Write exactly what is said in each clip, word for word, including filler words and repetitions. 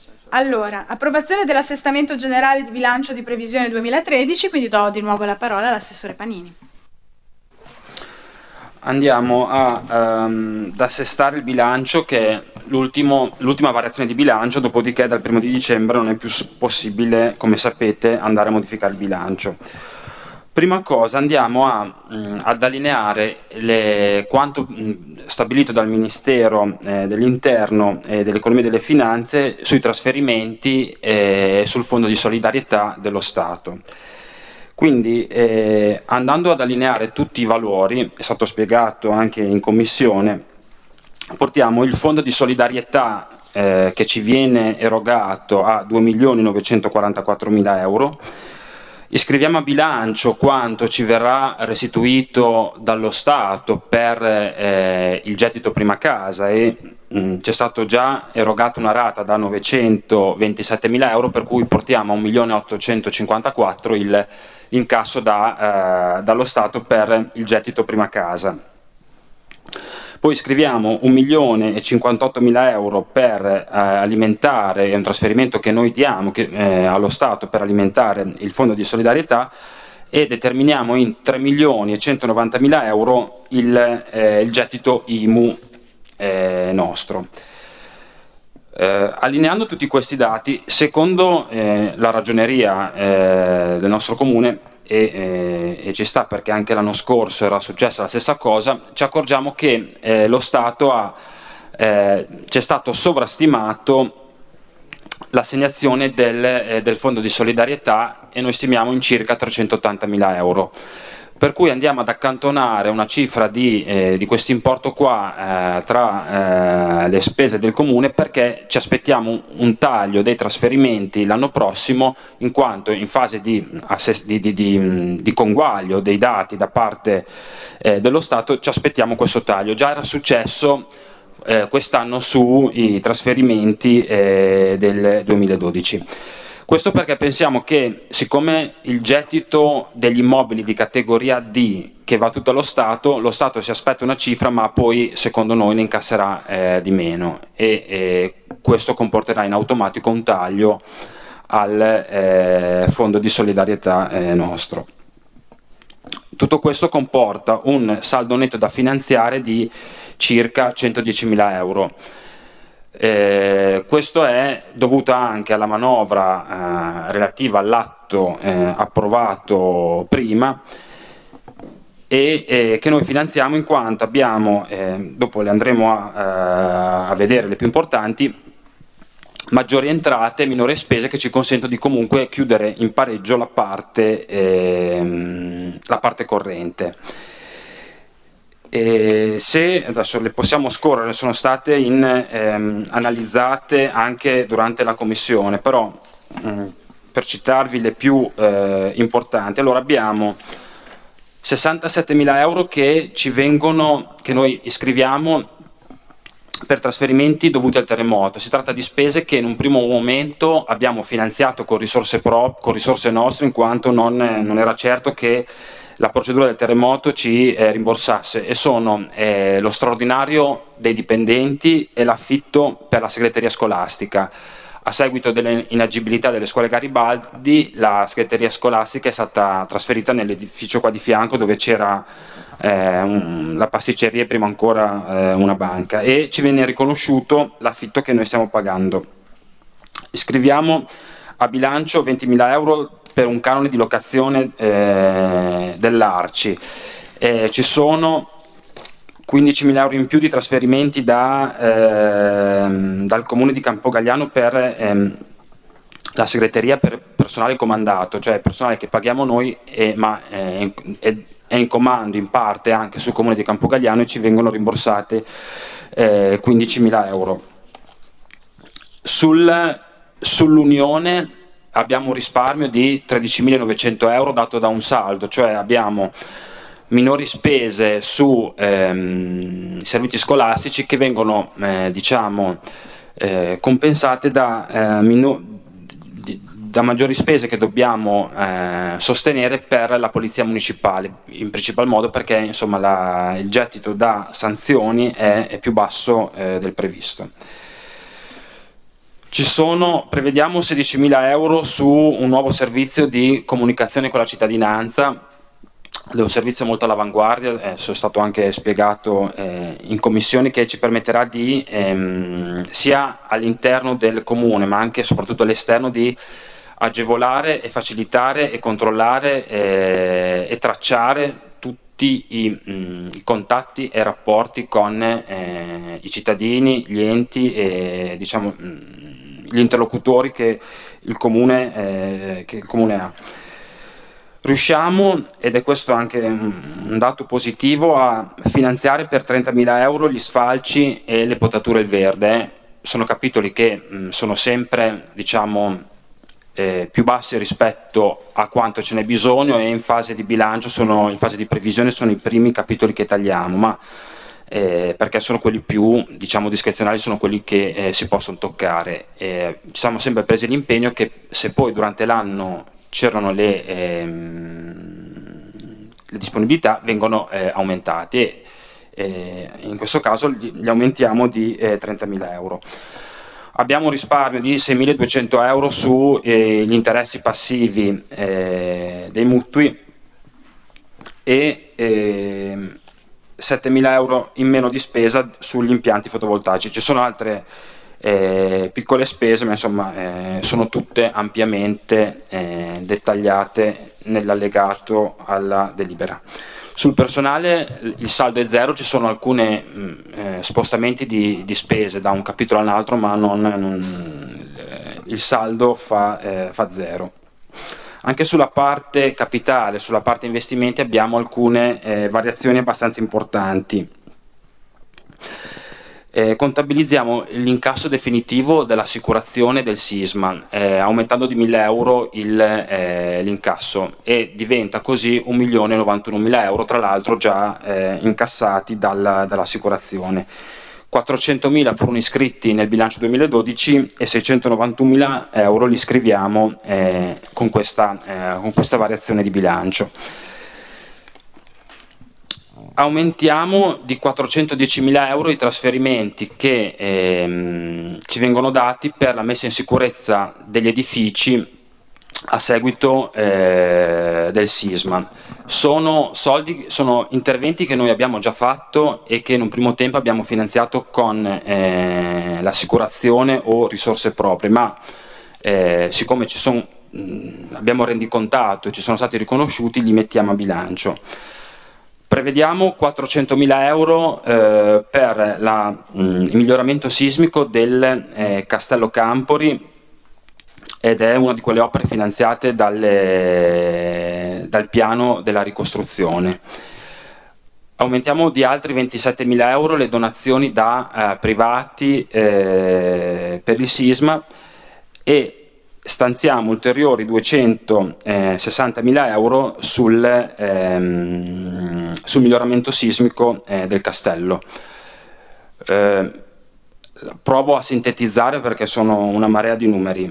Allora, approvazione dell'assestamento generale di bilancio di previsione duemilatredici, quindi do di nuovo la parola all'assessore Panini. Andiamo a, um, ad assestare il bilancio, che è l'ultima variazione di bilancio, dopodiché dal primo di dicembre non è più possibile, come sapete, andare a modificare il bilancio. Prima cosa andiamo a, mh, ad allineare le, quanto mh, stabilito dal Ministero eh, dell'Interno e dell'Economia e delle Finanze sui trasferimenti e eh, sul Fondo di solidarietà dello Stato. Quindi eh, andando ad allineare tutti i valori, è stato spiegato anche in commissione, portiamo il Fondo di solidarietà eh, che ci viene erogato a due milioni novecentoquarantaquattromila euro, iscriviamo a bilancio quanto ci verrà restituito dallo Stato per eh, il gettito prima casa e mh, c'è stato già erogato una rata da novecentoventisettemila euro, per cui portiamo a un milione ottocentocinquantaquattro il l'incasso da, eh, dallo Stato per il gettito prima casa. Poi scriviamo un milione e cinquantottomila euro per eh, alimentare, è un trasferimento che noi diamo che, eh, allo Stato per alimentare il fondo di solidarietà, e determiniamo in tre milioni e centonovantamila euro il, eh, il gettito I M U eh, nostro. Eh, allineando tutti questi dati, secondo eh, la ragioneria eh, del nostro comune, e, eh, e ci sta perché anche l'anno scorso era successa la stessa cosa, ci accorgiamo che eh, lo Stato ha, eh, c'è stato sovrastimato l'assegnazione del, eh, del fondo di solidarietà e noi stimiamo in circa trecentottantamila euro. Per cui andiamo ad accantonare una cifra di, eh, di questo importo qua eh, tra eh, le spese del comune, perché ci aspettiamo un, un taglio dei trasferimenti l'anno prossimo, in quanto in fase di, di, di, di, di conguaglio dei dati da parte eh, dello Stato ci aspettiamo questo taglio. Già era successo eh, quest'anno sui trasferimenti eh, del duemiladodici. Questo perché pensiamo che, siccome il gettito degli immobili di categoria D, che va tutto allo Stato, lo Stato si aspetta una cifra ma poi secondo noi ne incasserà eh, di meno e, e questo comporterà in automatico un taglio al eh, fondo di solidarietà eh, nostro. Tutto questo comporta un saldo netto da finanziare di circa centodiecimila euro. Eh, questo è dovuto anche alla manovra eh, relativa all'atto eh, approvato prima e eh, che noi finanziamo, in quanto abbiamo, eh, dopo le andremo a, a vedere le più importanti, maggiori entrate e minori spese che ci consentono di comunque chiudere in pareggio la parte, eh, la parte corrente. E se adesso le possiamo scorrere, sono state in, ehm, analizzate anche durante la commissione, però mh, per citarvi le più eh, importanti, allora abbiamo sessantasettemila euro che ci vengono, che noi iscriviamo per trasferimenti dovuti al terremoto. Si tratta di spese che in un primo momento abbiamo finanziato con risorse, pro, con risorse nostre, in quanto non, non era certo che la procedura del terremoto ci eh, rimborsasse, e sono eh, lo straordinario dei dipendenti e l'affitto per la segreteria scolastica. A seguito dell'inagibilità delle scuole Garibaldi, la segreteria scolastica è stata trasferita nell'edificio qua di fianco, dove c'era eh, un, la pasticceria e prima ancora eh, una banca, e ci viene riconosciuto l'affitto che noi stiamo pagando. Iscriviamo a bilancio ventimila euro per un canone di locazione eh, dell'Arci. Eh, ci sono quindicimila euro in più di trasferimenti da, eh, dal comune di Campogalliano per ehm, la segreteria per personale comandato, cioè personale che paghiamo noi, eh, ma eh, è, è in comando in parte anche sul comune di Campogalliano, e ci vengono rimborsate eh, quindicimila euro. Sul, sull'Unione abbiamo un risparmio di tredicimilanovecento euro dato da un saldo, cioè abbiamo minori spese su ehm, servizi scolastici che vengono eh, diciamo eh, compensate da, eh, mino- di, da maggiori spese che dobbiamo eh, sostenere per la polizia municipale, in principal modo perché insomma la, il gettito da sanzioni è, è più basso eh, del previsto. Ci sono, prevediamo sedicimila euro su un nuovo servizio di comunicazione con la cittadinanza, è un servizio molto all'avanguardia, eh, è stato anche spiegato eh, in commissione, che ci permetterà di, ehm, sia all'interno del comune ma anche e soprattutto all'esterno, di agevolare e facilitare e controllare eh, e tracciare tutti i, mh, i contatti e rapporti con eh, i cittadini, gli enti e diciamo, mh, gli interlocutori che il comune, eh, che il comune ha. Riusciamo, ed è questo anche un dato positivo, a finanziare per trentamila euro gli sfalci e le potature al verde. Sono capitoli che mh, sono sempre, diciamo, eh, più bassi rispetto a quanto ce n'è bisogno, e in fase di bilancio, sono, in fase di previsione, sono i primi capitoli che tagliamo, ma eh, perché sono quelli più, diciamo, discrezionali, sono quelli che eh, si possono toccare. Eh, ci siamo sempre presi l'impegno che, se poi durante l'anno c'erano le, ehm, le disponibilità, vengono eh, aumentate, e eh, in questo caso li, li aumentiamo di eh, trentamila euro. Abbiamo un risparmio di seimiladuecento euro sugli eh, interessi passivi eh, dei mutui e eh, settemila euro in meno di spesa sugli impianti fotovoltaici. Ci sono altre Eh, piccole spese, ma insomma eh, sono tutte ampiamente eh, dettagliate nell'allegato alla delibera. Sul personale il saldo è zero, ci sono alcuni eh, spostamenti di, di spese da un capitolo all'altro, ma non, non, eh, il saldo fa, eh, fa zero. Anche sulla parte capitale, sulla parte investimenti, abbiamo alcune eh, variazioni abbastanza importanti. Eh, contabilizziamo l'incasso definitivo dell'assicurazione del sisma, eh, aumentando di mille euro il, eh, l'incasso, e diventa così un milione novantunomila euro, tra l'altro già eh, incassati dalla, dall'assicurazione. quattrocentomila furono iscritti nel bilancio duemiladodici e seicentonovantunomila euro li iscriviamo eh, con, questa, eh, con questa variazione di bilancio. Aumentiamo di quattrocentodiecimila euro i trasferimenti che ehm, ci vengono dati per la messa in sicurezza degli edifici a seguito eh, del sisma. Sono soldi, sono interventi che noi abbiamo già fatto e che in un primo tempo abbiamo finanziato con eh, l'assicurazione o risorse proprie, ma eh, siccome ci sono, mh, abbiamo rendicontato e ci sono stati riconosciuti, li mettiamo a bilancio. Prevediamo quattrocentomila euro eh, per la, mh, il miglioramento sismico del eh, Castello Campori, ed è una di quelle opere finanziate dalle, dal piano della ricostruzione. Aumentiamo di altri ventisettemila euro le donazioni da eh, privati eh, per il sisma, e stanziamo ulteriori duecentosessantamila euro sul, ehm, sul miglioramento sismico eh, del castello. Eh, provo a sintetizzare perché sono una marea di numeri.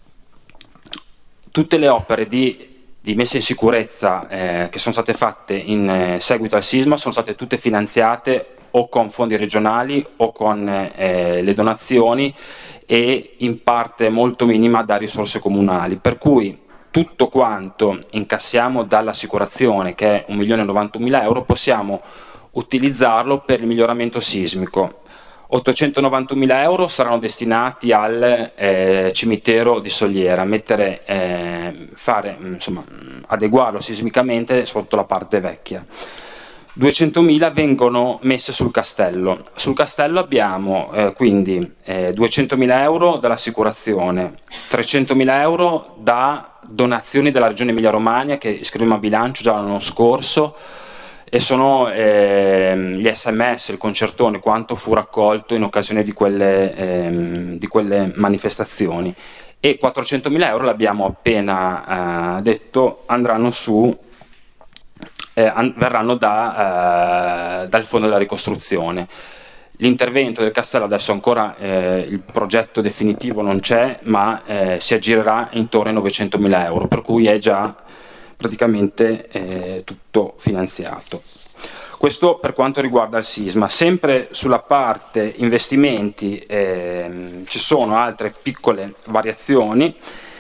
Tutte le opere di, di messa in sicurezza eh, che sono state fatte in eh, seguito al sisma sono state tutte finanziate o con fondi regionali o con eh, le donazioni, e in parte molto minima da risorse comunali, per cui tutto quanto incassiamo dall'assicurazione, che è un milione novantunomila euro, possiamo utilizzarlo per il miglioramento sismico. ottocentonovantunomila euro saranno destinati al eh, cimitero di Soliera, mettere, eh, fare, insomma, adeguarlo sismicamente, soprattutto la parte vecchia. duecentomila vengono messe sul castello. Sul castello abbiamo eh, quindi eh, duecentomila euro dall'assicurazione, trecentomila euro da donazioni della regione Emilia Romagna che iscrivimmo a bilancio già l'anno scorso, e sono eh, gli sms, il concertone, quanto fu raccolto in occasione di quelle, eh, di quelle manifestazioni, e quattrocentomila euro, l'abbiamo appena eh, detto, andranno su Eh, an- verranno da, eh, dal fondo della ricostruzione. L'intervento del castello adesso ancora eh, il progetto definitivo non c'è, ma eh, si aggirerà intorno ai novecentomila euro, per cui è già praticamente eh, tutto finanziato. Questo per quanto riguarda il sisma. Sempre sulla parte investimenti eh, ci sono altre piccole variazioni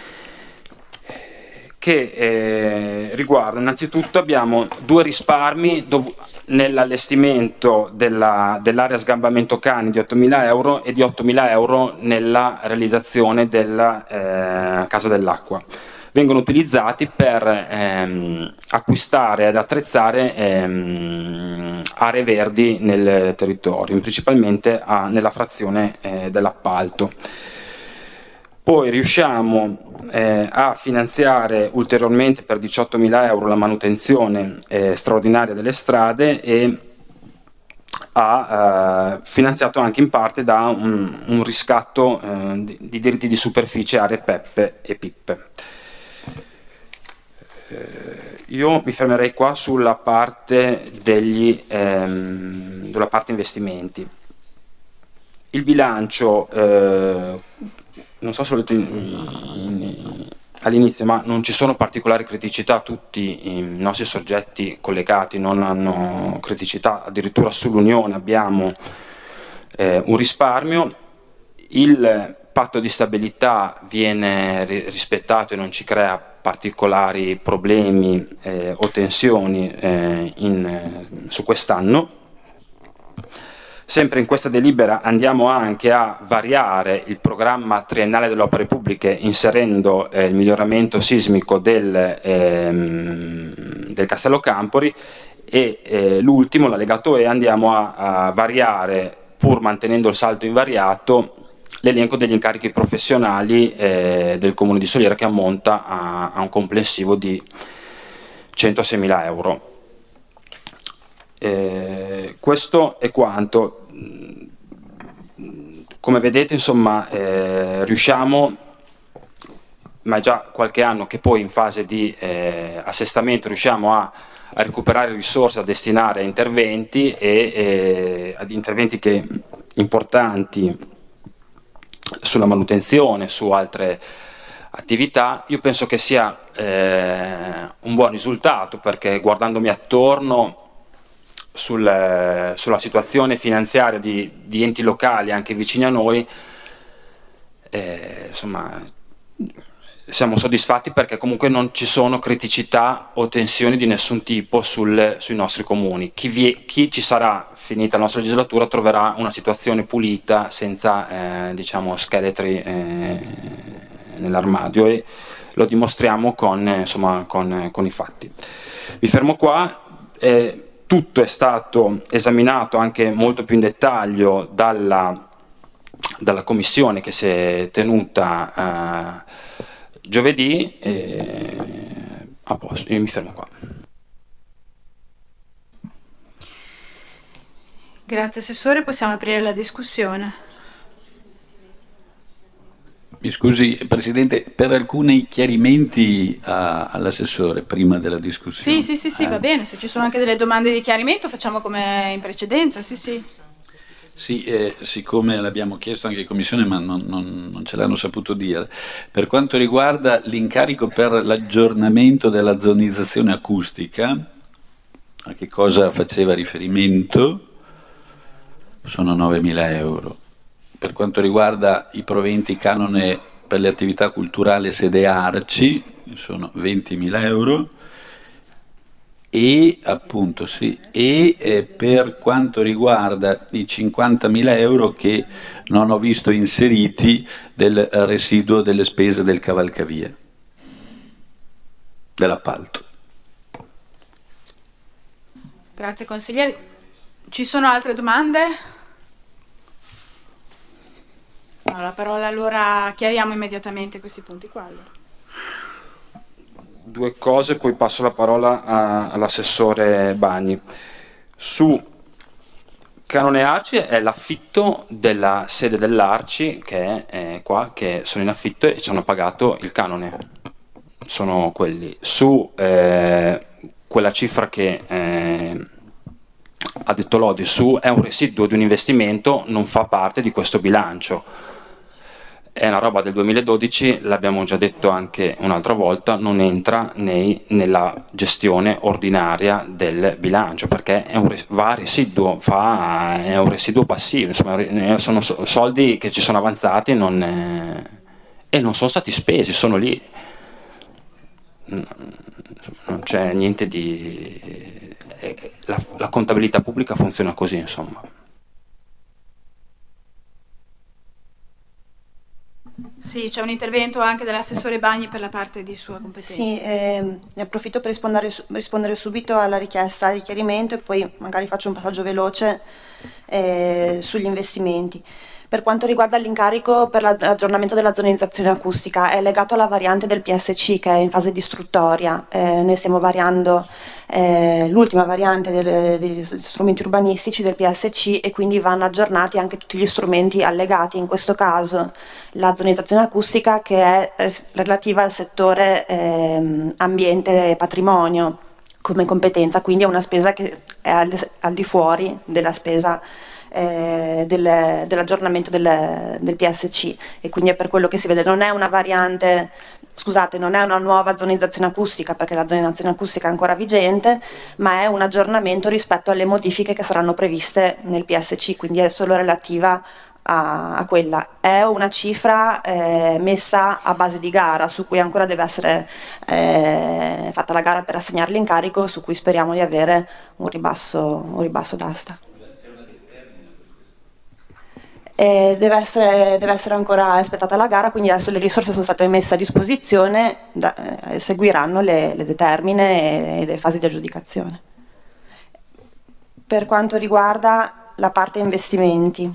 che eh, riguardano, innanzitutto abbiamo due risparmi dov- nell'allestimento della, dell'area sgambamento cani di ottomila euro e di ottomila euro nella realizzazione della eh, Casa dell'Acqua. Vengono utilizzati per ehm, acquistare ed attrezzare ehm, aree verdi nel territorio, principalmente a, nella frazione eh, dell'appalto. Poi riusciamo eh, a finanziare ulteriormente per diciottomila euro la manutenzione eh, straordinaria delle strade e ha eh, finanziato anche in parte da un, un riscatto eh, di, di diritti di superficie, aree P E P e P I P. Io mi fermerei qua sulla parte degli ehm, della parte investimenti. Il bilancio, eh, non so se l'ho detto in, in, all'inizio, ma non ci sono particolari criticità, tutti i nostri soggetti collegati non hanno criticità, addirittura sull'Unione abbiamo eh, un risparmio. Il patto di stabilità viene rispettato e non ci crea particolari problemi eh, o tensioni eh, in, eh, su quest'anno. Sempre in questa delibera andiamo anche a variare il programma triennale delle opere pubbliche inserendo eh, il miglioramento sismico del, ehm, del Castello Campori e eh, l'ultimo, l'allegato E, andiamo a, a variare, pur mantenendo il saldo invariato, l'elenco degli incarichi professionali eh, del Comune di Soliera, che ammonta a, a un complessivo di centoseimila euro. Eh, questo è quanto. Come vedete, insomma, eh, riusciamo, ma è già qualche anno che poi in fase di eh, assestamento riusciamo a, a recuperare risorse da destinare a interventi e eh, ad interventi che importanti sulla manutenzione, su altre attività. Io penso che sia eh, un buon risultato, perché guardandomi attorno sul, sulla situazione finanziaria di, di enti locali anche vicini a noi, eh, insomma, siamo soddisfatti, perché comunque non ci sono criticità o tensioni di nessun tipo sul, sui nostri comuni. Chi, vi, chi ci sarà finita la nostra legislatura troverà una situazione pulita, senza eh, diciamo scheletri eh, nell'armadio, e lo dimostriamo con, eh, insomma, con, con i fatti. Vi fermo qua. Eh, tutto è stato esaminato anche molto più in dettaglio dalla, dalla commissione che si è tenuta eh, giovedì. Eh, a posto, io mi fermo qua. Grazie Assessore, possiamo aprire la discussione. Mi scusi Presidente, per alcuni chiarimenti a, all'Assessore prima della discussione. Sì, sì, sì, sì, eh. va bene, se ci sono anche delle domande di chiarimento facciamo come in precedenza, sì, sì. Sì, eh, siccome l'abbiamo chiesto anche in Commissione, ma non, non, non ce l'hanno saputo dire, per quanto riguarda l'incarico per l'aggiornamento della zonizzazione acustica, a che cosa faceva riferimento? Sono novemila euro. Per quanto riguarda i proventi canone per le attività culturali sede Arci, sono ventimila euro. E appunto sì, e eh, per quanto riguarda i cinquantamila euro che non ho visto inseriti del residuo delle spese del cavalcavia, dell'appalto. Grazie consigliere. Ci sono altre domande? No, la parola, allora chiariamo immediatamente questi punti qua. Allora. Due cose, poi passo la parola a, all'assessore Bagni. Su Canone Arci è l'affitto della sede dell'Arci, che è eh, qua, che sono in affitto e ci hanno pagato il canone. Sono quelli. Su eh, quella cifra che eh, ha detto Lodi, su è un residuo di un investimento, non fa parte di questo bilancio. è una roba del duemiladodici, l'abbiamo già detto anche un'altra volta, non entra nei, nella gestione ordinaria del bilancio, perché è un, va a residuo, fa, è un residuo passivo, insomma, sono soldi che ci sono avanzati non, eh, e non sono stati spesi, sono lì. Non c'è niente di... La, la contabilità pubblica funziona così, insomma. Sì, c'è un intervento anche dell'assessore Bagni per la parte di sua competenza. Sì, ehm, ne approfitto per rispondere, rispondere subito alla richiesta di chiarimento e poi magari faccio un passaggio veloce eh, sugli investimenti. Per quanto riguarda l'incarico per l'aggiornamento della zonizzazione acustica, è legato alla variante del P S C che è in fase di istruttoria. Eh, noi stiamo variando eh, l'ultima variante del, degli strumenti urbanistici del P S C e quindi vanno aggiornati anche tutti gli strumenti allegati, in questo caso la zonizzazione acustica che è relativa al settore eh, ambiente e patrimonio come competenza, quindi è una spesa che è al, al di fuori della spesa Eh, del, dell'aggiornamento del, del P S C, e quindi è per quello che si vede, non è una variante, scusate, non è una nuova zonizzazione acustica perché la zonizzazione acustica è ancora vigente, ma è un aggiornamento rispetto alle modifiche che saranno previste nel P S C, quindi è solo relativa a, a quella. È una cifra eh, messa a base di gara su cui ancora deve essere eh, fatta la gara per assegnare l'incarico, su cui speriamo di avere un ribasso, un ribasso d'asta. E deve essere, deve essere ancora espletata la gara, quindi adesso le risorse sono state messe a disposizione, da, eh, seguiranno le, le determine e le fasi di aggiudicazione. Per quanto riguarda la parte investimenti.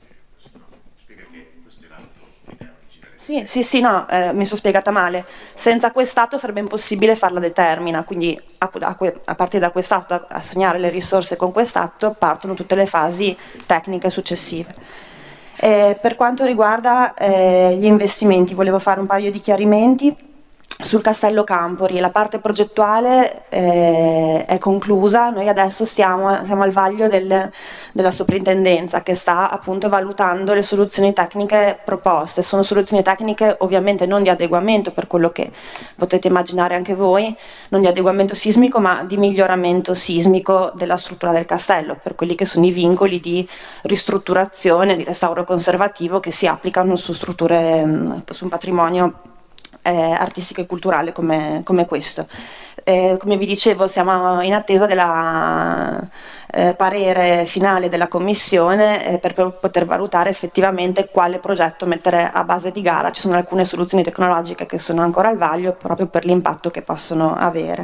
Sì, sì, sì, no, eh, mi sono spiegata male. Senza quest'atto sarebbe impossibile fare la determina, quindi a, a, a partire da quest'atto, assegnare le risorse con quest'atto, partono tutte le fasi tecniche successive. Eh, per quanto riguarda eh, gli investimenti, volevo fare un paio di chiarimenti sul Castello Campori. La parte progettuale eh, è conclusa, noi adesso stiamo, siamo al vaglio del, della soprintendenza che sta appunto valutando le soluzioni tecniche proposte. Sono soluzioni tecniche ovviamente non di adeguamento, per quello che potete immaginare anche voi, non di adeguamento sismico ma di miglioramento sismico della struttura del castello, per quelli che sono i vincoli di ristrutturazione, di restauro conservativo che si applicano su strutture, su un patrimonio Eh, artistico e culturale come, come questo. Eh, come vi dicevo, siamo in attesa della eh, parere finale della commissione eh, per, per poter valutare effettivamente quale progetto mettere a base di gara. Ci sono alcune soluzioni tecnologiche che sono ancora al vaglio proprio per l'impatto che possono avere.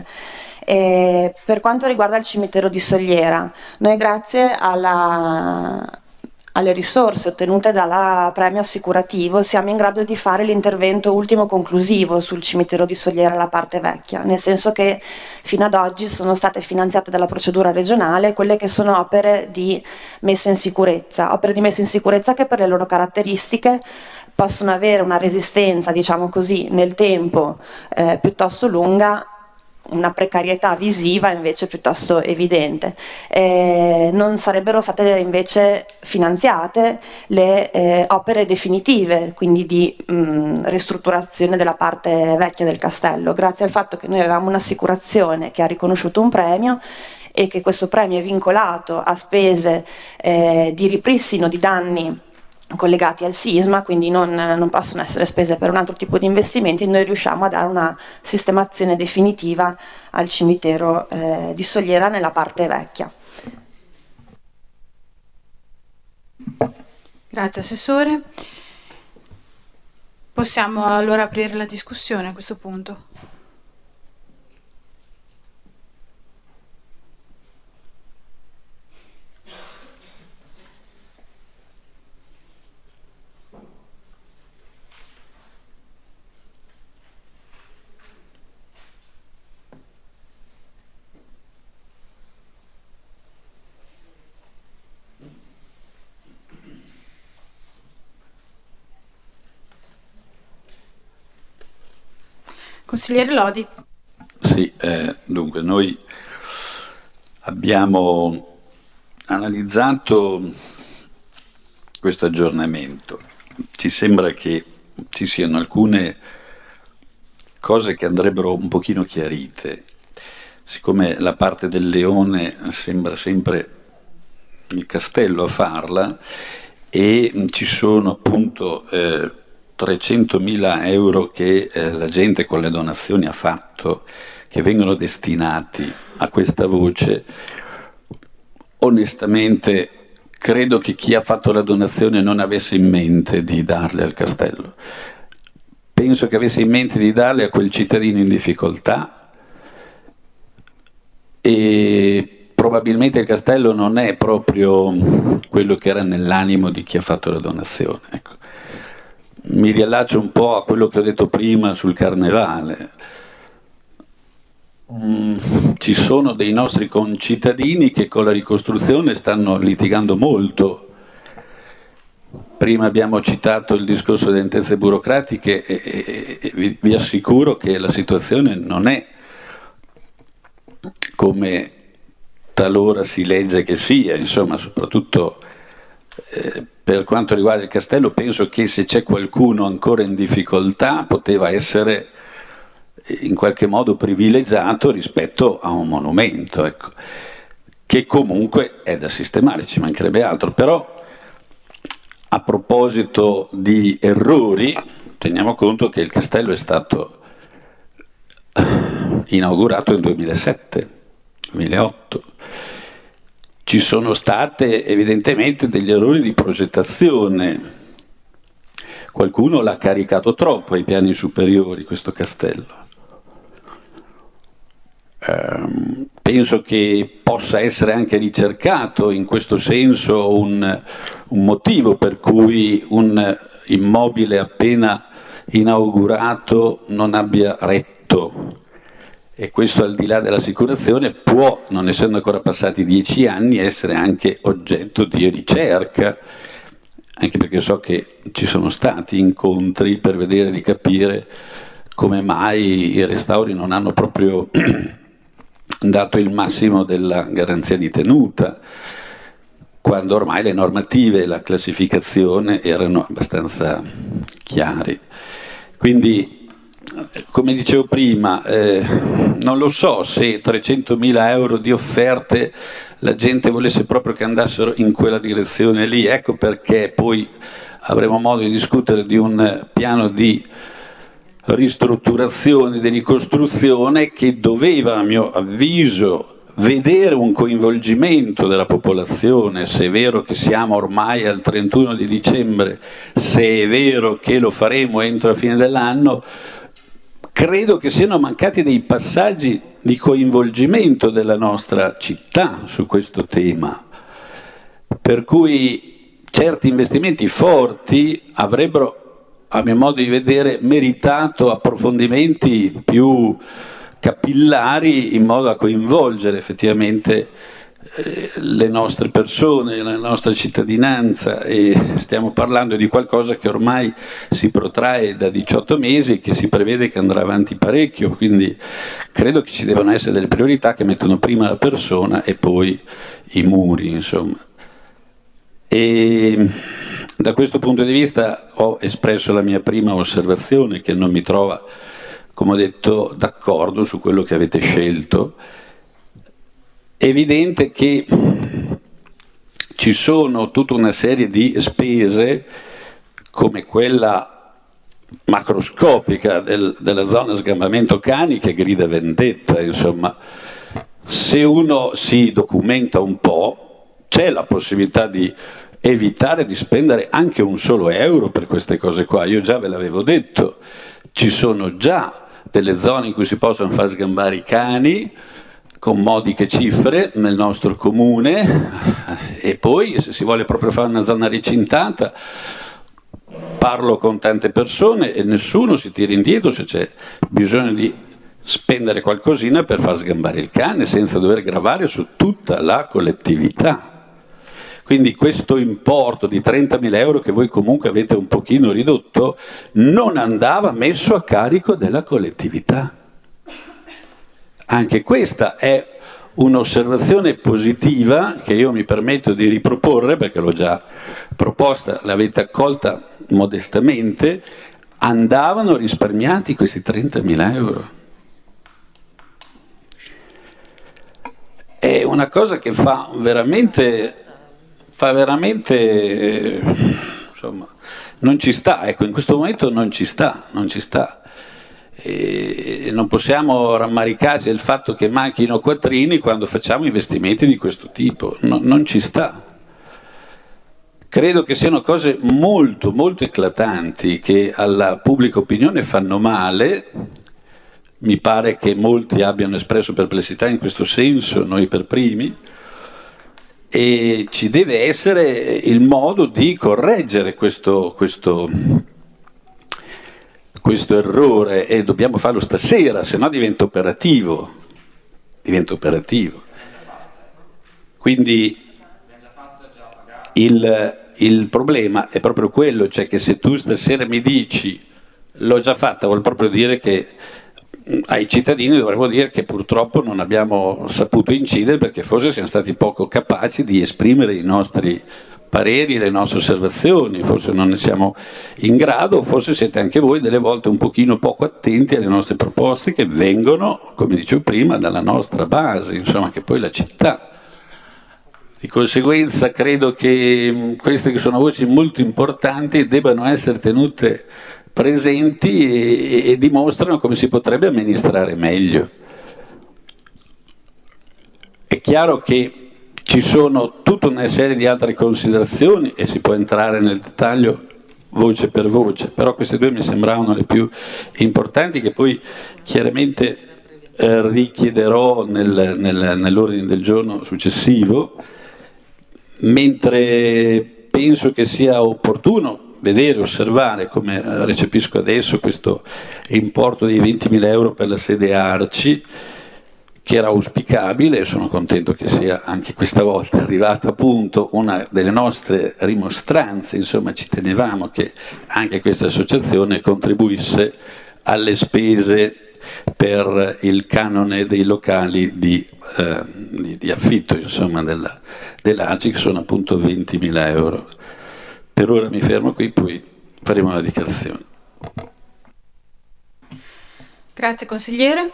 E per quanto riguarda il cimitero di Sogliera, noi grazie alla alle risorse ottenute dal premio assicurativo siamo in grado di fare l'intervento ultimo conclusivo sul cimitero di Sogliera, la parte vecchia, nel senso che fino ad oggi sono state finanziate dalla procedura regionale quelle che sono opere di messa in sicurezza, opere di messa in sicurezza che per le loro caratteristiche possono avere una resistenza, diciamo così, nel tempo eh, piuttosto lunga, una precarietà visiva invece piuttosto evidente. Eh, non sarebbero state invece finanziate le eh, opere definitive, quindi di mh, ristrutturazione della parte vecchia del castello, grazie al fatto che noi avevamo un'assicurazione che ha riconosciuto un premio e che questo premio è vincolato a spese eh, di ripristino di danni collegati al sisma, quindi non, non possono essere spese per un altro tipo di investimenti. Noi riusciamo a dare una sistemazione definitiva al cimitero eh, di Sogliera nella parte vecchia. Grazie Assessore. Possiamo allora aprire la discussione a questo punto. Consigliere Lodi. Sì, eh, dunque noi abbiamo analizzato questo aggiornamento. Ci sembra che ci siano alcune cose che andrebbero un pochino chiarite. Siccome la parte del leone sembra sempre il castello a farla, e ci sono appunto eh, trecentomila euro che eh, la gente con le donazioni ha fatto, che vengono destinati a questa voce, onestamente credo che chi ha fatto la donazione non avesse in mente di darle al castello. Penso che avesse in mente di darle a quel cittadino in difficoltà, e probabilmente il castello non è proprio quello che era nell'animo di chi ha fatto la donazione. Ecco. Mi riallaccio un po' a quello che ho detto prima sul carnevale. Mm, ci sono dei nostri concittadini che con la ricostruzione stanno litigando molto. Prima abbiamo citato il discorso delle lentezze burocratiche e, e, e vi, vi assicuro che la situazione non è come talora si legge che sia, insomma, soprattutto eh, per quanto riguarda il castello, penso che se c'è qualcuno ancora in difficoltà poteva essere in qualche modo privilegiato rispetto a un monumento, ecco, che comunque è da sistemare, ci mancherebbe altro. Però a proposito di errori, teniamo conto che il castello è stato inaugurato nel duemilasette duemilaotto. Ci sono state evidentemente degli errori di progettazione. Qualcuno l'ha caricato troppo ai piani superiori questo castello. Um, penso che possa essere anche ricercato in questo senso un, un motivo per cui un immobile appena inaugurato non abbia retto, e questo, al di là dell'assicurazione, può, non essendo ancora passati dieci anni, essere anche oggetto di ricerca, anche perché so che ci sono stati incontri per vedere di capire come mai i restauri non hanno proprio dato il massimo della garanzia di tenuta, quando ormai le normative e la classificazione erano abbastanza chiari. Quindi, come dicevo prima, eh, non lo so se trecentomila euro di offerte la gente volesse proprio che andassero in quella direzione lì. Ecco perché poi avremo modo di discutere di un piano di ristrutturazione, di ricostruzione, che doveva, a mio avviso, vedere un coinvolgimento della popolazione, se è vero che siamo ormai al trentuno di dicembre, se è vero che lo faremo entro la fine dell'anno. Credo che siano mancati dei passaggi di coinvolgimento della nostra città su questo tema, per cui certi investimenti forti avrebbero, a mio modo di vedere, meritato approfondimenti più capillari in modo da coinvolgere effettivamente eh, le nostre persone, la nostra cittadinanza, e stiamo parlando di qualcosa che ormai si protrae da diciotto mesi e che si prevede che andrà avanti parecchio, quindi credo che ci devono essere delle priorità che mettono prima la persona e poi i muri, insomma. E da questo punto di vista ho espresso la mia prima osservazione, che non mi trova, come ho detto, d'accordo su quello che avete scelto. È evidente che ci sono tutta una serie di spese, come quella macroscopica del, della zona sgambamento cani, che grida vendetta, insomma. Se uno si documenta un po', c'è la possibilità di evitare di spendere anche un solo euro per queste cose qua. Io già ve l'avevo detto, ci sono già delle zone in cui si possono far sgambare i cani con modiche cifre nel nostro comune, e poi se si vuole proprio fare una zona recintata, parlo con tante persone e nessuno si tira indietro se c'è bisogno di spendere qualcosina per far sgambare il cane senza dover gravare su tutta la collettività. Quindi questo importo di trentamila euro, che voi comunque avete un pochino ridotto, non andava messo a carico della collettività. Anche questa è un'osservazione positiva che io mi permetto di riproporre, perché l'ho già proposta, l'avete accolta modestamente, andavano risparmiati questi trentamila euro. È una cosa che fa veramente, fa veramente, insomma, non ci sta, ecco, in questo momento non ci sta, non ci sta. E non possiamo rammaricarci del fatto che manchino quattrini quando facciamo investimenti di questo tipo, no, non ci sta. Credo che siano cose molto, molto eclatanti che alla pubblica opinione fanno male. Mi pare che molti abbiano espresso perplessità in questo senso, noi per primi, e ci deve essere il modo di correggere questo, questo, questo errore, e dobbiamo farlo stasera, se no diventa operativo. Diventa operativo. Quindi il, il problema è proprio quello, cioè che se tu stasera mi dici l'ho già fatta, vuol proprio dire che ai cittadini dovremmo dire che purtroppo non abbiamo saputo incidere, perché forse siamo stati poco capaci di esprimere i nostri pareri, le nostre osservazioni, forse non ne siamo in grado, forse siete anche voi delle volte un pochino poco attenti alle nostre proposte che vengono, come dicevo prima, dalla nostra base, insomma, che poi la città. Di conseguenza credo che queste che sono voci molto importanti debbano essere tenute presenti e, e dimostrano come si potrebbe amministrare meglio. È chiaro che ci sono tutta una serie di altre considerazioni e si può entrare nel dettaglio voce per voce, però queste due mi sembravano le più importanti, che poi chiaramente eh, richiederò nel, nel, nell'ordine del giorno successivo, mentre penso che sia opportuno vedere, osservare, come recepisco adesso, questo importo di ventimila euro per la sede Arci, che era auspicabile, e sono contento che sia anche questa volta arrivata appunto una delle nostre rimostranze, insomma ci tenevamo che anche questa associazione contribuisse alle spese per il canone dei locali di, eh, di, di affitto, insomma, della, dell'Arci, che sono appunto ventimila euro. Per ora mi fermo qui, poi faremo una dichiarazione. Grazie consigliere.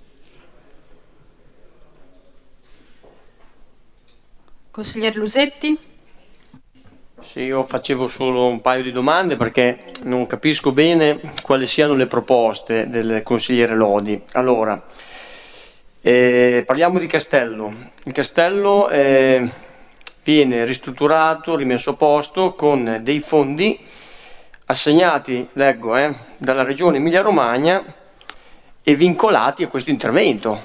Consigliere Lusetti. Sì, io facevo solo un paio di domande perché non capisco bene quali siano le proposte del consigliere Lodi. Allora, eh, parliamo di Castello. Il Castello eh, viene ristrutturato, rimesso a posto con dei fondi assegnati, leggo, eh, dalla Regione Emilia-Romagna e vincolati a questo intervento.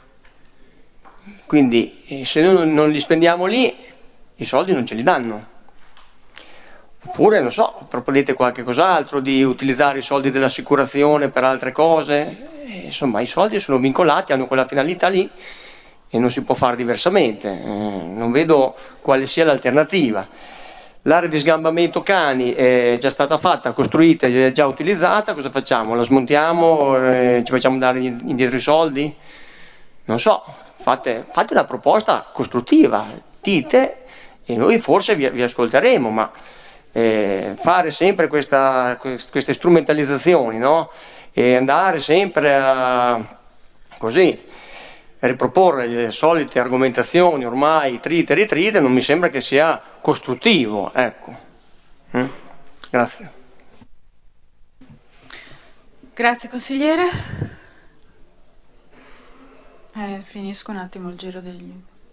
Quindi eh, se noi non li spendiamo lì, i soldi non ce li danno. Oppure, non so, proponete qualche cos'altro, di utilizzare i soldi dell'assicurazione per altre cose. E, insomma, i soldi sono vincolati, hanno quella finalità lì e non si può fare diversamente. Eh, non vedo quale sia l'alternativa. L'area di sgambamento cani è già stata fatta, costruita, è già utilizzata, cosa facciamo? La smontiamo, eh, ci facciamo dare indietro i soldi? Non so, fate, fate una proposta costruttiva, dite, e noi forse vi, vi ascolteremo, ma eh, fare sempre questa, queste strumentalizzazioni, no? E andare sempre a così riproporre le solite argomentazioni ormai trite e ritrite non mi sembra che sia costruttivo, ecco. Mm? Grazie. Grazie consigliere. Eh, finisco un attimo il giro degli...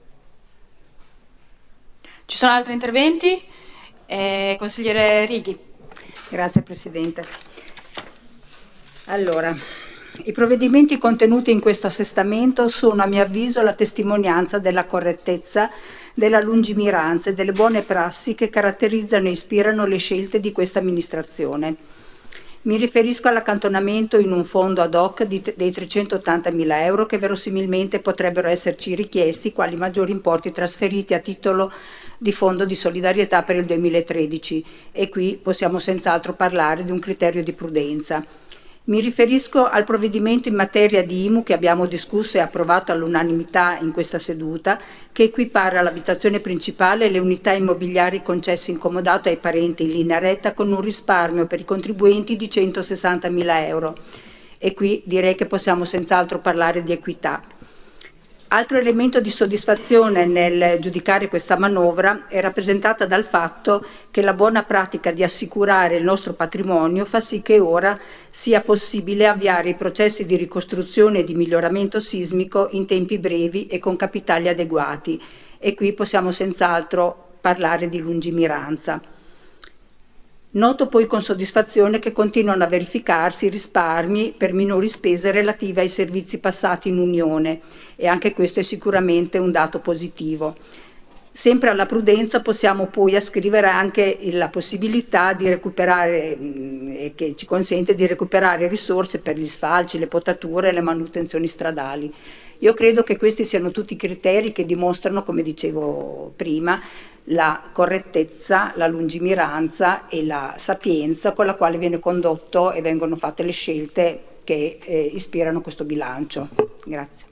Ci sono altri interventi? Eh, consigliere Righi. Grazie Presidente. Allora, i provvedimenti contenuti in questo assestamento sono, a mio avviso, la testimonianza della correttezza, della lungimiranza e delle buone prassi che caratterizzano e ispirano le scelte di questa amministrazione. Mi riferisco all'accantonamento in un fondo ad hoc di, dei trecentottantamila euro che verosimilmente potrebbero esserci richiesti quali maggiori importi trasferiti a titolo di fondo di solidarietà per il duemilatredici, e qui possiamo senz'altro parlare di un criterio di prudenza. Mi riferisco al provvedimento in materia di I M U che abbiamo discusso e approvato all'unanimità in questa seduta, che equipara l'abitazione principale e le unità immobiliari concesse in comodato ai parenti in linea retta con un risparmio per i contribuenti di centosessantamila euro. E qui direi che possiamo senz'altro parlare di equità. Altro elemento di soddisfazione nel giudicare questa manovra è rappresentata dal fatto che la buona pratica di assicurare il nostro patrimonio fa sì che ora sia possibile avviare i processi di ricostruzione e di miglioramento sismico in tempi brevi e con capitali adeguati. E qui possiamo senz'altro parlare di lungimiranza. Noto poi con soddisfazione che continuano a verificarsi risparmi per minori spese relative ai servizi passati in Unione, e anche questo è sicuramente un dato positivo. Sempre alla prudenza possiamo poi ascrivere anche la possibilità di recuperare, e che ci consente di recuperare risorse per gli sfalci, le potature e le manutenzioni stradali. Io credo che questi siano tutti criteri che dimostrano, come dicevo prima, la correttezza, la lungimiranza e la sapienza con la quale viene condotto e vengono fatte le scelte che eh, ispirano questo bilancio. Grazie.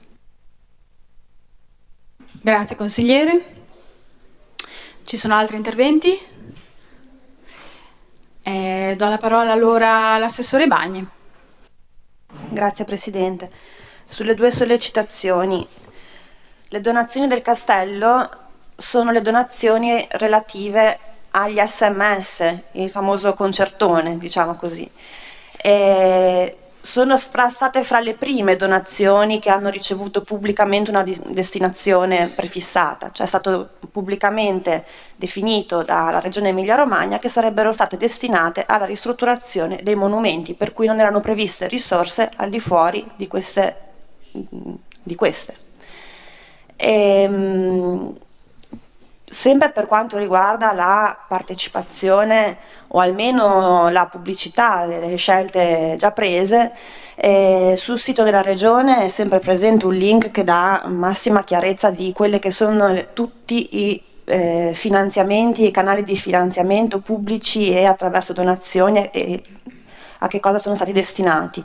Grazie consigliere. Ci sono altri interventi? Eh, do la parola allora all'assessore Bagni. Grazie Presidente. Sulle due sollecitazioni, le donazioni del Castello sono le donazioni relative agli S M S, il famoso concertone, diciamo così. E sono fra, state fra le prime donazioni che hanno ricevuto pubblicamente una di, destinazione prefissata, cioè è stato pubblicamente definito dalla Regione Emilia-Romagna che sarebbero state destinate alla ristrutturazione dei monumenti, per cui non erano previste risorse al di fuori di queste. Di queste. E, sempre per quanto riguarda la partecipazione o almeno la pubblicità delle scelte già prese, eh, sul sito della Regione è sempre presente un link che dà massima chiarezza di quelle che sono tutti i eh, finanziamenti e canali di finanziamento pubblici e attraverso donazioni e a che cosa sono stati destinati.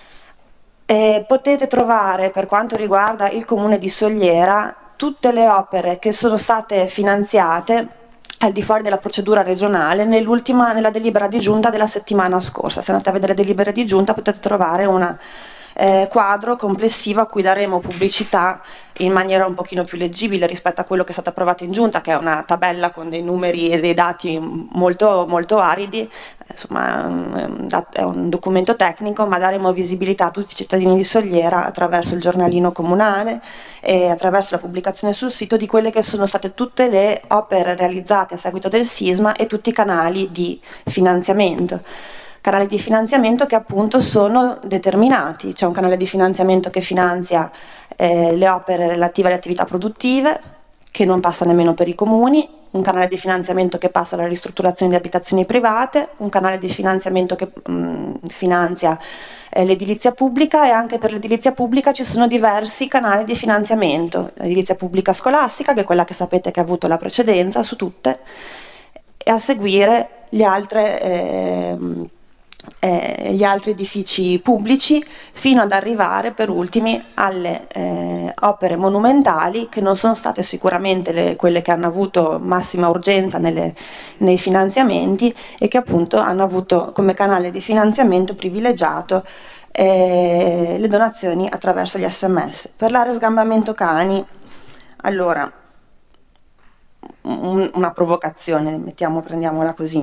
Eh, potete trovare, per quanto riguarda il Comune di Sogliera, tutte le opere che sono state finanziate al di fuori della procedura regionale nell'ultima, nella delibera di giunta della settimana scorsa. Se andate a vedere le delibere di giunta potete trovare una eh, quadro complessivo a cui daremo pubblicità in maniera un pochino più leggibile rispetto a quello che è stato approvato in giunta, che è una tabella con dei numeri e dei dati molto, molto aridi. Insomma, è un documento tecnico, ma daremo visibilità a tutti i cittadini di Sogliera attraverso il giornalino comunale e attraverso la pubblicazione sul sito di quelle che sono state tutte le opere realizzate a seguito del sisma e tutti i canali di finanziamento. Canali di finanziamento che appunto sono determinati. C'è un canale di finanziamento che finanzia eh, le opere relative alle attività produttive, che non passa nemmeno per i comuni, un canale di finanziamento che passa alla ristrutturazione di abitazioni private, un canale di finanziamento che mh, finanzia eh, l'edilizia pubblica, e anche per l'edilizia pubblica ci sono diversi canali di finanziamento. L'edilizia pubblica scolastica, che è quella che sapete che ha avuto la precedenza su tutte, e a seguire le altre eh, Eh, gli altri edifici pubblici, fino ad arrivare per ultimi alle eh, opere monumentali, che non sono state sicuramente le, quelle che hanno avuto massima urgenza nelle, nei finanziamenti e che appunto hanno avuto come canale di finanziamento privilegiato eh, le donazioni attraverso gli S M S. Per l'area sgambamento cani, allora un, una provocazione, mettiamo, prendiamola così.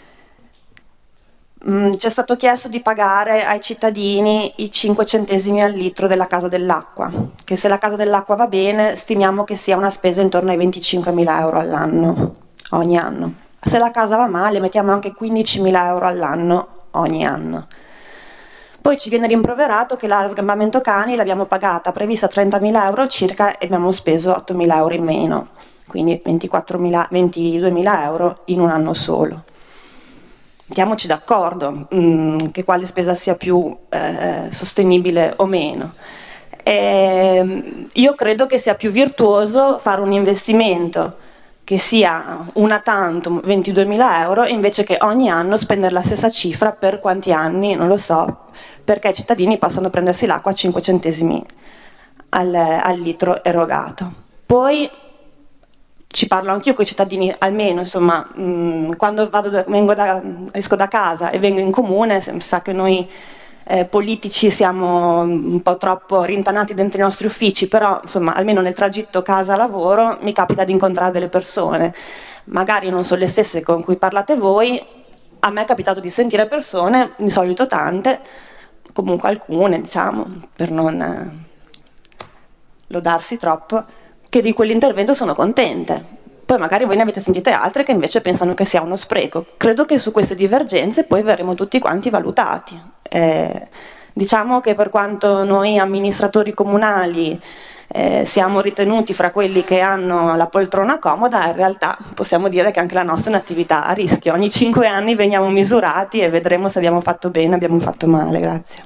C'è stato chiesto di pagare ai cittadini i cinque centesimi al litro della Casa dell'Acqua, che se la Casa dell'Acqua va bene stimiamo che sia una spesa intorno ai venticinquemila euro all'anno, ogni anno. Se la casa va male mettiamo anche quindicimila euro all'anno ogni anno. Poi ci viene rimproverato che la sgambamento cani l'abbiamo pagata, prevista trentamila euro circa, e abbiamo speso ottomila euro in meno, quindi ventiquattromila, ventiduemila euro in un anno solo. Mettiamoci d'accordo mh, che quale spesa sia più eh, sostenibile o meno. E io credo che sia più virtuoso fare un investimento che che sia una tantum ventiduemila euro invece che ogni anno spendere la stessa cifra per quanti anni, non lo so, perché i cittadini possono prendersi l'acqua a cinque centesimi al, al litro erogato. Poi ci parlo anch'io con i cittadini, almeno insomma, mh, quando vado da, vengo da, esco da casa e vengo in comune, si sa che noi eh, politici siamo un po' troppo rintanati dentro i nostri uffici, però insomma almeno nel tragitto casa-lavoro mi capita di incontrare delle persone, magari non sono le stesse con cui parlate voi, a me è capitato di sentire persone, di solito tante, comunque alcune diciamo, per non eh, lodarsi troppo, che di quell'intervento sono contente. Poi magari voi ne avete sentite altre che invece pensano che sia uno spreco. Credo che su queste divergenze poi verremo tutti quanti valutati. Eh, diciamo che per quanto noi amministratori comunali eh, siamo ritenuti fra quelli che hanno la poltrona comoda, in realtà possiamo dire che anche la nostra è un'attività a rischio. Ogni cinque anni veniamo misurati e vedremo se abbiamo fatto bene o abbiamo fatto male. Grazie.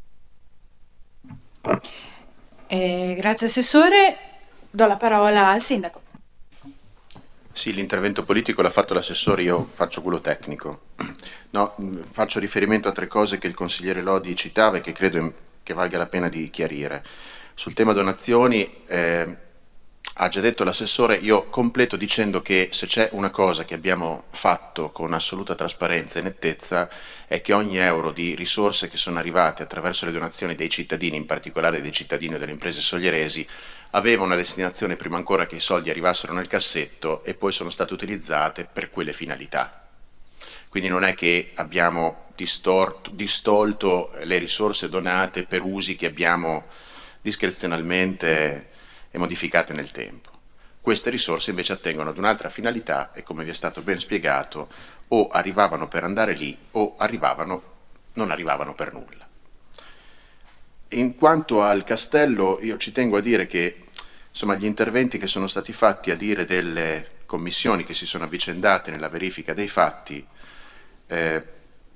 Eh, grazie Assessore. Do la parola al Sindaco. Sì, l'intervento politico l'ha fatto l'assessore, io faccio quello tecnico. No, faccio riferimento a tre cose che il consigliere Lodi citava e che credo che valga la pena di chiarire. Sul tema donazioni, eh, ha già detto l'assessore, io completo dicendo che se c'è una cosa che abbiamo fatto con assoluta trasparenza e nettezza è che ogni euro di risorse che sono arrivate attraverso le donazioni dei cittadini, in particolare dei cittadini e delle imprese soglieresi, aveva una destinazione prima ancora che i soldi arrivassero nel cassetto e poi sono state utilizzate per quelle finalità. Quindi non è che abbiamo distorto, distolto le risorse donate per usi che abbiamo discrezionalmente e modificate nel tempo. Queste risorse invece attengono ad un'altra finalità e, come vi è stato ben spiegato, o arrivavano per andare lì o arrivavano, non arrivavano per nulla. In quanto al castello, io ci tengo a dire che insomma, gli interventi che sono stati fatti a dire delle commissioni che si sono avvicendate nella verifica dei fatti eh,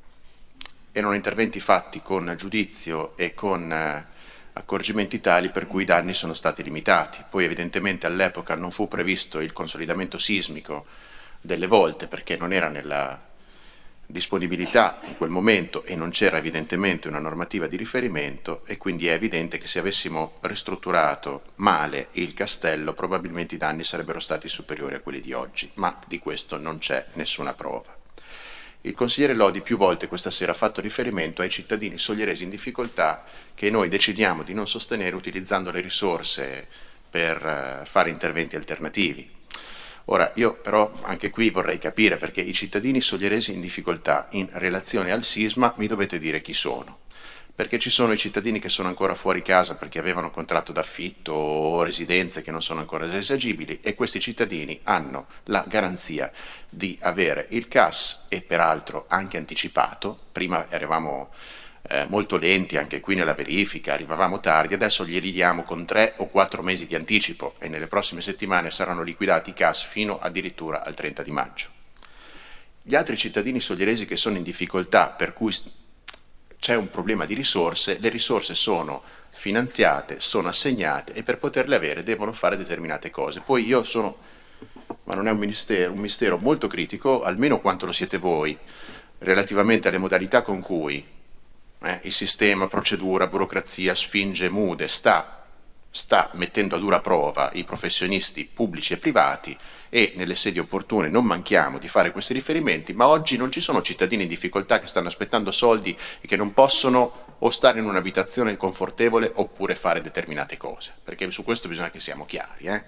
erano interventi fatti con giudizio e con eh, accorgimenti tali per cui i danni sono stati limitati. Poi evidentemente all'epoca non fu previsto il consolidamento sismico delle volte perché non era nella disponibilità in quel momento e non c'era evidentemente una normativa di riferimento e quindi è evidente che se avessimo ristrutturato male il castello probabilmente i danni sarebbero stati superiori a quelli di oggi, ma di questo non c'è nessuna prova. Il consigliere Lodi più volte questa sera ha fatto riferimento ai cittadini soglieresi in difficoltà che noi decidiamo di non sostenere utilizzando le risorse per fare interventi alternativi. Ora, io però anche qui vorrei capire, perché i cittadini soglieresi in difficoltà in relazione al sisma mi dovete dire chi sono. Perché ci sono i cittadini che sono ancora fuori casa perché avevano contratto d'affitto o residenze che non sono ancora esagibili e questi cittadini hanno la garanzia di avere il C A S e peraltro anche anticipato. Prima eravamo Eh, molto lenti anche qui nella verifica, arrivavamo tardi, adesso glieli diamo con tre o quattro mesi di anticipo e nelle prossime settimane saranno liquidati i C A S fino addirittura al trenta di maggio. Gli altri cittadini soglieresi che sono in difficoltà per cui c'è un problema di risorse, le risorse sono finanziate, sono assegnate e per poterle avere devono fare determinate cose. Poi io sono, ma non è un mistero, un mistero molto critico, almeno quanto lo siete voi, relativamente alle modalità con cui Eh, il sistema, procedura, burocrazia, sfinge mude, sta, sta mettendo a dura prova i professionisti pubblici e privati e nelle sedi opportune non manchiamo di fare questi riferimenti, ma oggi non ci sono cittadini in difficoltà che stanno aspettando soldi e che non possono o stare in un'abitazione confortevole oppure fare determinate cose, perché su questo bisogna che siamo chiari. Eh?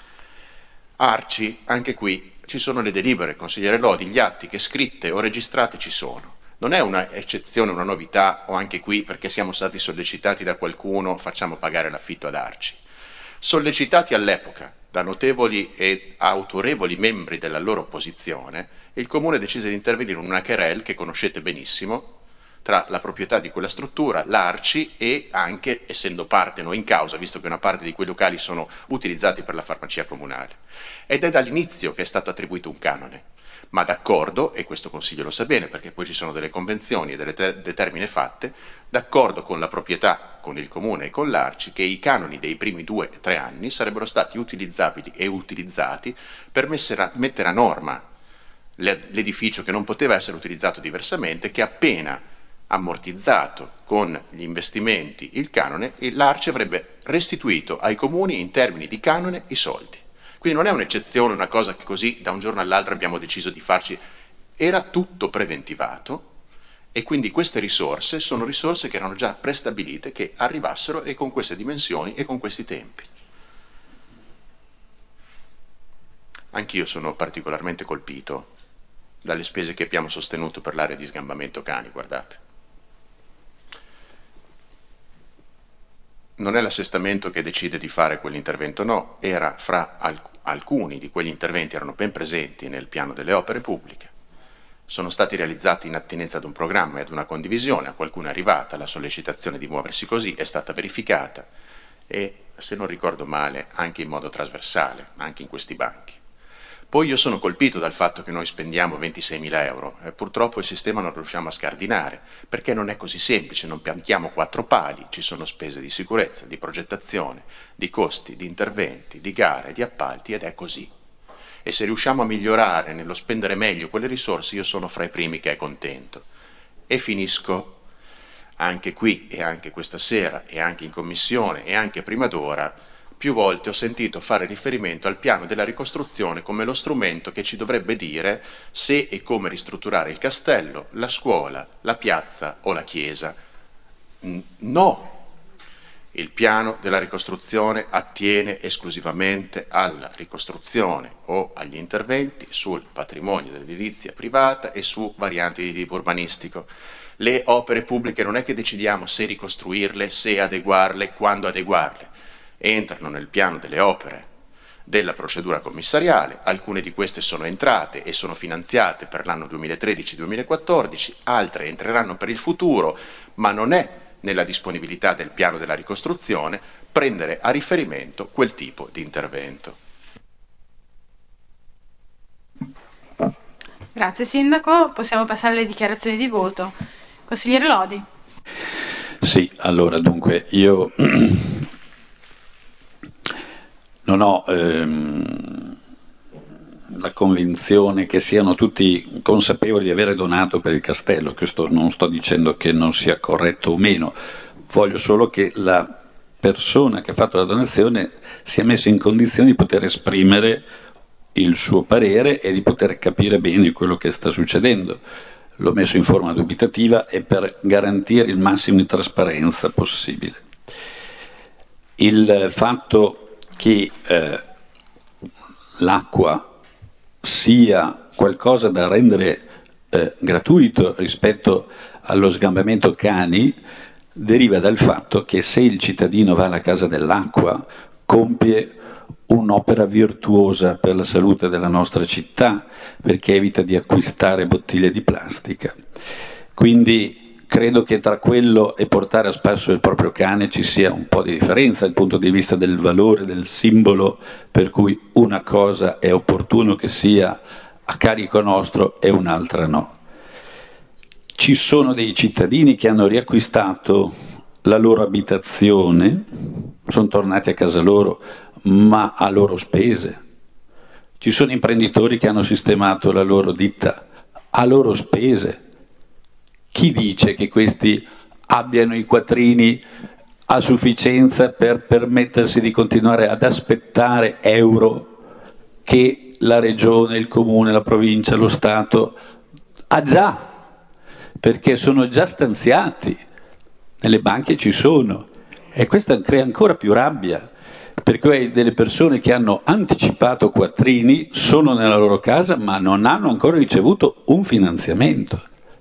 Arci, anche qui ci sono le delibere, consigliere Lodi, gli atti che scritte o registrate ci sono. Non è una eccezione, una novità, o anche qui perché siamo stati sollecitati da qualcuno facciamo pagare l'affitto ad Arci. Sollecitati all'epoca da notevoli e autorevoli membri della loro opposizione, il Comune decise di intervenire in una querelle che conoscete benissimo tra la proprietà di quella struttura, l'Arci e anche, essendo parte noi in causa, visto che una parte di quei locali sono utilizzati per la farmacia comunale. Ed è dall'inizio che è stato attribuito un canone. Ma d'accordo, e questo Consiglio lo sa bene perché poi ci sono delle convenzioni e delle te- determine fatte, d'accordo con la proprietà, con il Comune e con l'Arci, che i canoni dei primi due o tre anni sarebbero stati utilizzabili e utilizzati per mettere a norma l'edificio, che non poteva essere utilizzato diversamente, che appena ammortizzato con gli investimenti il canone, l'Arci avrebbe restituito ai comuni in termini di canone i soldi. Quindi non è un'eccezione, una cosa che così da un giorno all'altro abbiamo deciso di farci, era tutto preventivato, e quindi queste risorse sono risorse che erano già prestabilite, che arrivassero e con queste dimensioni e con questi tempi. Anch'io sono particolarmente colpito dalle spese che abbiamo sostenuto per l'area di sgambamento cani, guardate. Non è l'assestamento che decide di fare quell'intervento, no, era fra alc- alcuni di quegli interventi erano ben presenti nel piano delle opere pubbliche, sono stati realizzati in attinenza ad un programma e ad una condivisione, a qualcuno è arrivata la sollecitazione di muoversi così, è stata verificata e, se non ricordo male, anche in modo trasversale, anche in questi banchi. Poi io sono colpito dal fatto che noi spendiamo ventiseimila euro e purtroppo il sistema non riusciamo a scardinare, perché non è così semplice, non piantiamo quattro pali, ci sono spese di sicurezza, di progettazione, di costi, di interventi, di gare, di appalti, ed è così. E se riusciamo a migliorare nello spendere meglio quelle risorse, io sono fra i primi che è contento. E finisco anche qui e anche questa sera e anche in commissione e anche prima d'ora. Più volte ho sentito fare riferimento al piano della ricostruzione come lo strumento che ci dovrebbe dire se e come ristrutturare il castello, la scuola, la piazza o la chiesa. No! Il piano della ricostruzione attiene esclusivamente alla ricostruzione o agli interventi sul patrimonio dell'edilizia privata e su varianti di tipo urbanistico. Le opere pubbliche non è che decidiamo se ricostruirle, se adeguarle, quando adeguarle. Entrano nel piano delle opere della procedura commissariale, alcune di queste sono entrate e sono finanziate per l'anno duemilatredici duemilaquattordici, altre entreranno per il futuro, ma non è nella disponibilità del piano della ricostruzione prendere a riferimento quel tipo di intervento. Grazie Sindaco, possiamo passare alle dichiarazioni di voto. Consigliere Lodi. Sì, allora dunque io non ho ehm, la convinzione che siano tutti consapevoli di avere donato per il castello. Questo non sto dicendo che non sia corretto o meno, voglio solo che la persona che ha fatto la donazione sia messa in condizione di poter esprimere il suo parere e di poter capire bene quello che sta succedendo. L'ho messo in forma dubitativa e per garantire il massimo di trasparenza possibile. Il fatto che eh, l'acqua sia qualcosa da rendere eh, gratuito rispetto allo sgambamento cani deriva dal fatto che se il cittadino va alla Casa dell'Acqua compie un'opera virtuosa per la salute della nostra città, perché evita di acquistare bottiglie di plastica. Quindi credo che tra quello e portare a spasso il proprio cane ci sia un po' di differenza dal punto di vista del valore, del simbolo, per cui una cosa è opportuno che sia a carico nostro e un'altra no. Ci sono dei cittadini che hanno riacquistato la loro abitazione, sono tornati a casa loro, ma a loro spese. Ci sono imprenditori che hanno sistemato la loro ditta a loro spese. Chi dice che questi abbiano i quattrini a sufficienza per permettersi di continuare ad aspettare euro che la regione, il comune, la provincia, lo Stato ha già, perché sono già stanziati, nelle banche ci sono, e questo crea ancora più rabbia, perché hai delle persone che hanno anticipato quattrini, sono nella loro casa ma non hanno ancora ricevuto un finanziamento.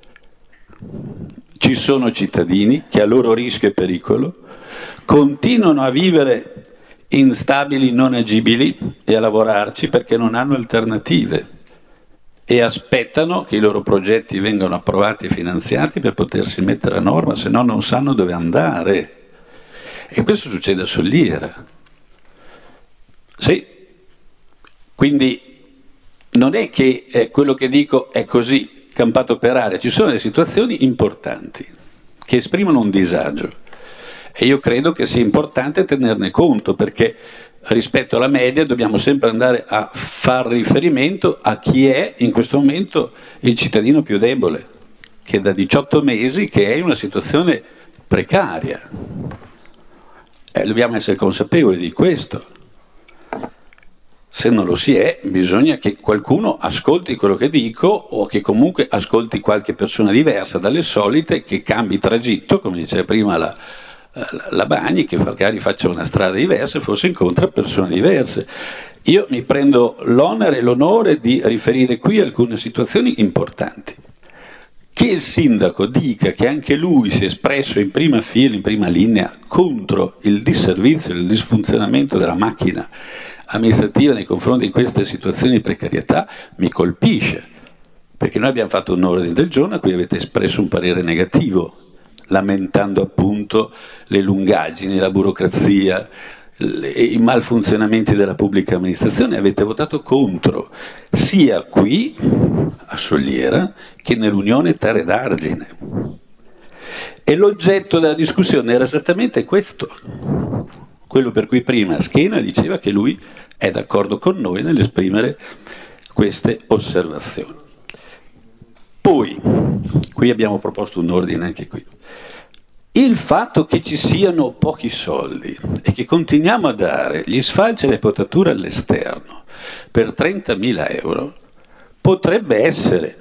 Ci sono cittadini che a loro rischio e pericolo continuano a vivere instabili, non agibili e a lavorarci perché non hanno alternative e aspettano che i loro progetti vengano approvati e finanziati per potersi mettere a norma, se no non sanno dove andare. E questo succede a Solliera. Sì, quindi non è che eh, quello che dico è così campato per aria, ci sono delle situazioni importanti che esprimono un disagio. E io credo che sia importante tenerne conto, perché rispetto alla media dobbiamo sempre andare a far riferimento a chi è in questo momento il cittadino più debole, che da diciotto mesi che è in una situazione precaria. E dobbiamo essere consapevoli di questo. Se non lo si è, bisogna che qualcuno ascolti quello che dico, o che comunque ascolti qualche persona diversa dalle solite, che cambi tragitto, come diceva prima la, la, la Bagni, che magari faccia una strada diversa e forse incontra persone diverse. Io mi prendo l'onere e l'onore di riferire qui alcune situazioni importanti. Che il sindaco dica che anche lui si è espresso in prima fila, in prima linea, contro il disservizio, il disfunzionamento della macchina amministrativa nei confronti di queste situazioni di precarietà, mi colpisce, perché noi abbiamo fatto un ordine del giorno a cui avete espresso un parere negativo, lamentando appunto le lungaggini, la burocrazia, le, i malfunzionamenti della pubblica amministrazione. Avete votato contro, sia qui a Soliera che nell'Unione Terre d'Argine. E l'oggetto della discussione era esattamente questo, quello per cui prima Schena diceva che lui è d'accordo con noi nell'esprimere queste osservazioni. Poi, qui abbiamo proposto un ordine anche qui. Il fatto che ci siano pochi soldi e che continuiamo a dare gli sfalci e le potature all'esterno per trentamila euro potrebbe essere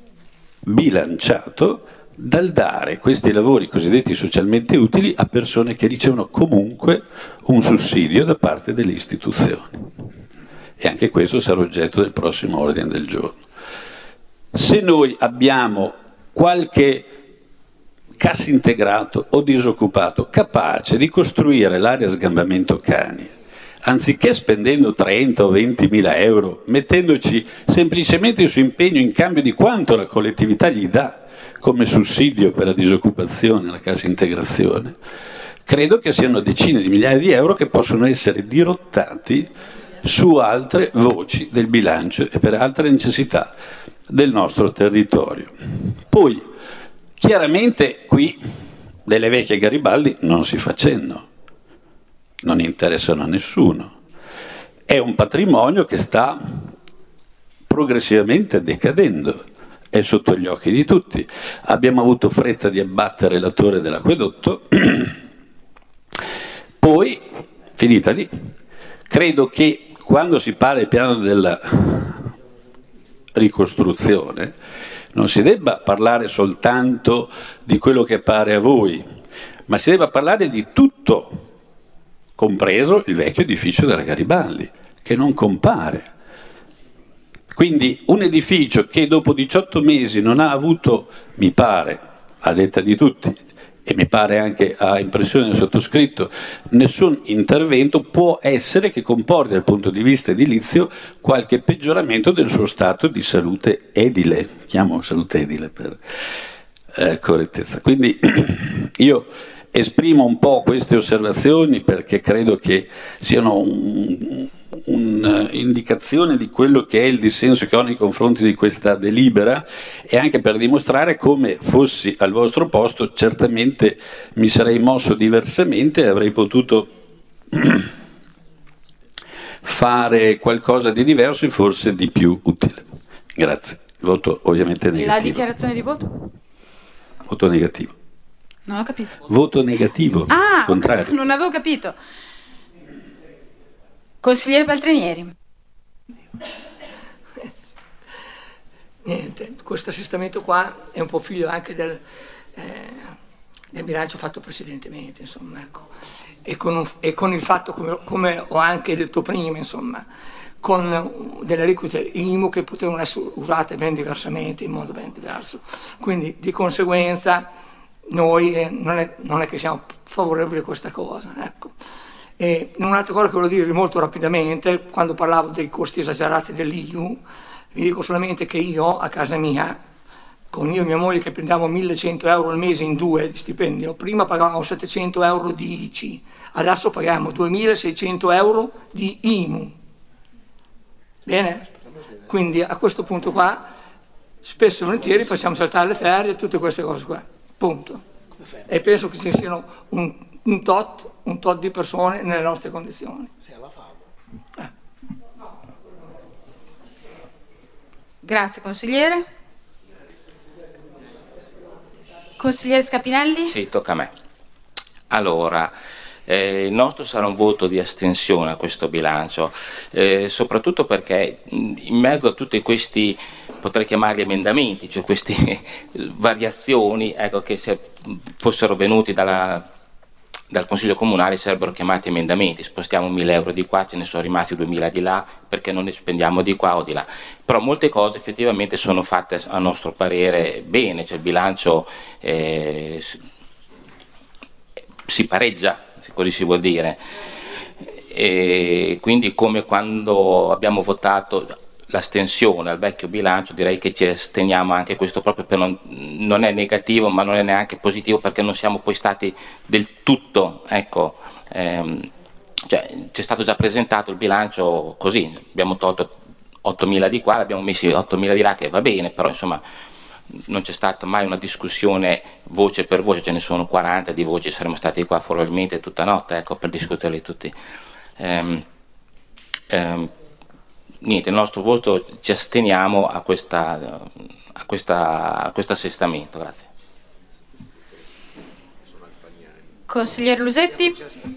bilanciato dal dare questi lavori cosiddetti socialmente utili a persone che ricevono comunque un sussidio da parte delle istituzioni. E anche questo sarà oggetto del prossimo ordine del giorno. Se noi abbiamo qualche cassintegrato o disoccupato capace di costruire l'area sgambamento cani, anziché spendendo trenta o ventimila euro, mettendoci semplicemente il suo impegno in cambio di quanto la collettività gli dà come sussidio per la disoccupazione, la cassa integrazione, credo che siano decine di migliaia di euro che possono essere dirottati su altre voci del bilancio e per altre necessità del nostro territorio. Poi, chiaramente qui delle vecchie Garibaldi non si fa cenno, non interessano a nessuno. È un patrimonio che sta progressivamente decadendo, è sotto gli occhi di tutti. Abbiamo avuto fretta di abbattere la torre dell'acquedotto, poi, finita lì, credo che quando si parla del piano della ricostruzione non si debba parlare soltanto di quello che appare a voi, ma si debba parlare di tutto, compreso il vecchio edificio della Garibaldi, che non compare. Quindi un edificio che dopo diciotto mesi non ha avuto, mi pare, a detta di tutti, e mi pare anche a impressione del sottoscritto, nessun intervento può essere che comporti dal punto di vista edilizio qualche peggioramento del suo stato di salute edile, chiamo salute edile per eh, correttezza. Quindi io esprimo un po' queste osservazioni perché credo che siano un, un'indicazione di quello che è il dissenso che ho nei confronti di questa delibera, e anche per dimostrare come fossi al vostro posto certamente mi sarei mosso diversamente e avrei potuto fare qualcosa di diverso e forse di più utile. Grazie. Voto ovviamente negativo. La dichiarazione di voto? Voto negativo. Non ho capito. Voto negativo. Ah, contrario. Non avevo capito. Consigliere Paltrinieri. Niente, questo assestamento qua è un po' figlio anche del, eh, del bilancio fatto precedentemente, insomma, ecco. E con, un, e con il fatto, come, come ho anche detto prima, insomma, con delle aliquote I M U che potevano essere usate ben diversamente, in modo ben diverso. Quindi di conseguenza noi eh, non, è, non è che siamo favorevoli a questa cosa, ecco. E un'altra cosa che voglio dire molto rapidamente, quando parlavo dei costi esagerati dell'I M U, vi dico solamente che io a casa mia, con io e mia moglie che prendiamo millecento euro al mese in due di stipendio, prima pagavamo settecento euro di I C I, adesso paghiamo duemilaseicento euro di I M U. Bene? Quindi a questo punto qua, spesso e volentieri facciamo saltare le ferie e tutte queste cose qua. Punto. e penso che ci siano un, un, tot, un tot di persone nelle nostre condizioni. Eh. Grazie consigliere. Consigliere Scapinelli? Sì, tocca a me. Allora, eh, il nostro sarà un voto di astensione a questo bilancio, eh, soprattutto perché in mezzo a tutti questi, potrei chiamarli emendamenti, cioè queste variazioni, ecco, che se fossero venuti dalla, dal Consiglio Comunale sarebbero chiamati emendamenti, spostiamo mille euro di qua, ce ne sono rimasti duemila di là, perché non ne spendiamo di qua o di là. Però molte cose effettivamente sono fatte a nostro parere bene, cioè il bilancio eh, si pareggia, se così si vuol dire, e quindi come quando abbiamo votato l'astensione al vecchio bilancio, direi che ci asteniamo anche questo, proprio per non, non è negativo ma non è neanche positivo, perché non siamo poi stati del tutto, ecco, ehm, cioè, c'è stato già presentato il bilancio così, abbiamo tolto ottomila di qua, abbiamo messi ottomila di là, che va bene, però insomma non c'è stata mai una discussione voce per voce, ce ne sono quaranta di voci, saremmo stati qua probabilmente tutta notte, ecco, per discuterli tutti. Ehm, ehm, niente, il nostro voto, ci asteniamo a, questa, a, questa, a questo assestamento. Grazie. Consigliere Lusetti?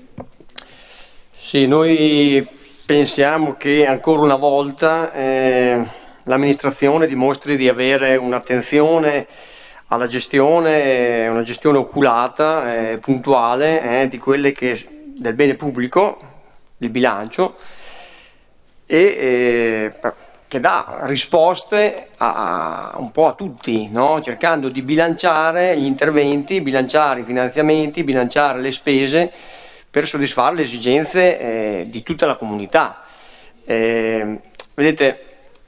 Sì, noi pensiamo che ancora una volta eh, l'amministrazione dimostri di avere un'attenzione alla gestione, una gestione oculata, eh, puntuale, eh, di quelle che del bene pubblico, il bilancio, e eh, che dà risposte a, a un po' a tutti, no? Cercando di bilanciare gli interventi, bilanciare i finanziamenti, bilanciare le spese per soddisfare le esigenze eh, di tutta la comunità. Eh, vedete,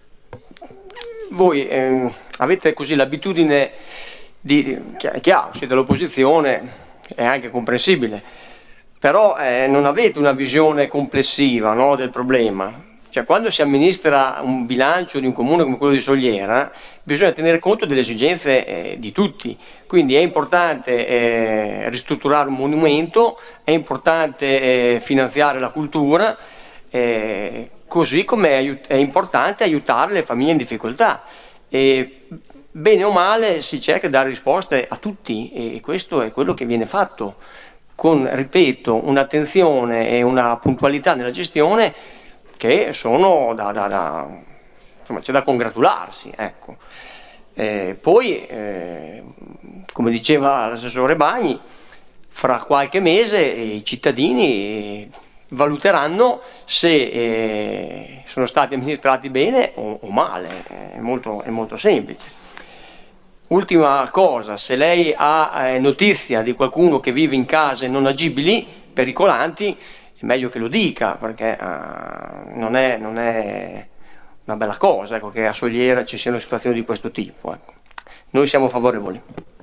voi eh, avete così l'abitudine di, è chiaro, siete all'opposizione, è anche comprensibile, però eh, non avete una visione complessiva, no, del problema. Cioè, quando si amministra un bilancio di un comune come quello di Soliera, bisogna tenere conto delle esigenze eh, di tutti. Quindi è importante eh, ristrutturare un monumento, è importante eh, finanziare la cultura, eh, così come è, aiut- è importante aiutare le famiglie in difficoltà. E, bene o male si cerca di dare risposte a tutti, e questo è quello che viene fatto, con, ripeto, un'attenzione e una puntualità nella gestione che sono da, da, da insomma, c'è da congratularsi, ecco. Eh, poi, eh, come diceva l'assessore Bagni, fra qualche mese i cittadini valuteranno se eh, sono stati amministrati bene o, o male, è molto, è molto semplice. Ultima cosa, se lei ha eh, notizia di qualcuno che vive in case non agibili, pericolanti, è meglio che lo dica, perché uh, non, è, non è una bella cosa, ecco, che a Soliera ci siano situazioni di questo tipo, ecco. Noi siamo favorevoli.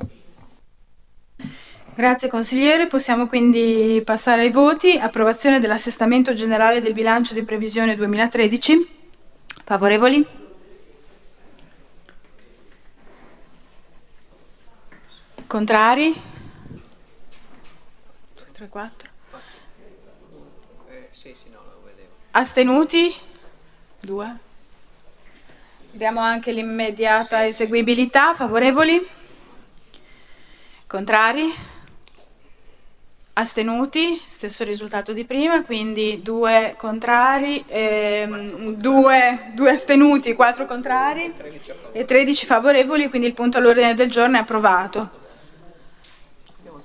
Grazie consigliere, possiamo quindi passare ai voti. Approvazione dell'assestamento generale del bilancio di previsione duemilatredici. Favorevoli? Contrari? tre, quattro. Astenuti? Due. Abbiamo anche l'immediata eseguibilità. Favorevoli? Contrari? Astenuti? Stesso risultato di prima, quindi due contrari, ehm, due, due astenuti, quattro contrari e tredici favorevoli, quindi il punto all'ordine del giorno è approvato.